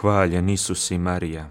Hvaljen Isus i Marija.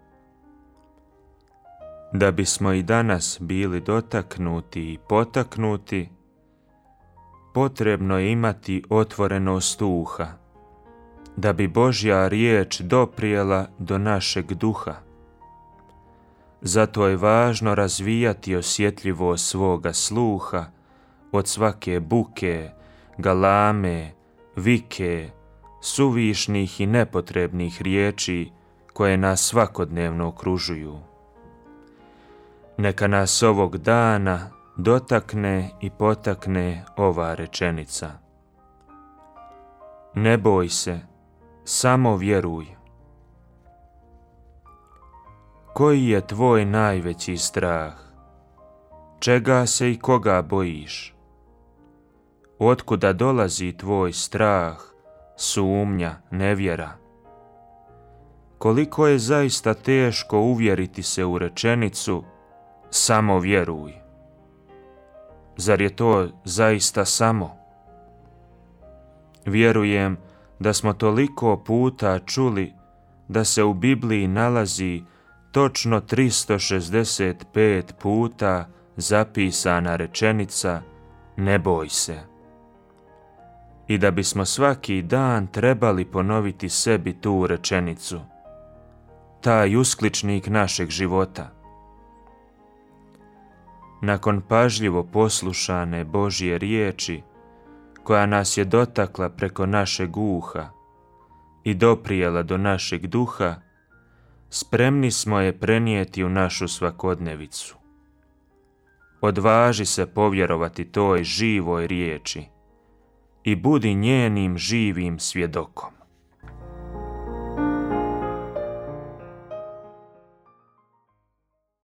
Da bismo i danas bili dotaknuti i potaknuti, potrebno je imati otvorenost uha, da bi Božja riječ doprijela do našeg duha. Zato je važno razvijati osjetljivost svoga sluha od svake buke, galame, vike, suvišnih i nepotrebnih riječi koje nas svakodnevno okružuju. Neka nas ovog dana dotakne i potakne ova rečenica. Ne boj se, samo vjeruj. Koji je tvoj najveći strah? Čega se i koga bojiš? Otkuda dolazi tvoj strah, sumnja, nevjera? Koliko je zaista teško uvjeriti se u rečenicu samo vjeruj. Zar je to zaista samo? Vjerujem da smo toliko puta čuli da se u Bibliji nalazi točno 365 puta zapisana rečenica ne boj se. I da bismo svaki dan trebali ponoviti sebi tu rečenicu, taj uskličnik našeg života. Nakon pažljivo poslušane Božje riječi, koja nas je dotakla preko našeg uha i doprijela do našeg duha, spremni smo je prenijeti u našu svakodnevicu. Odvaži se povjerovati toj živoj riječi i budi njenim živim svjedokom.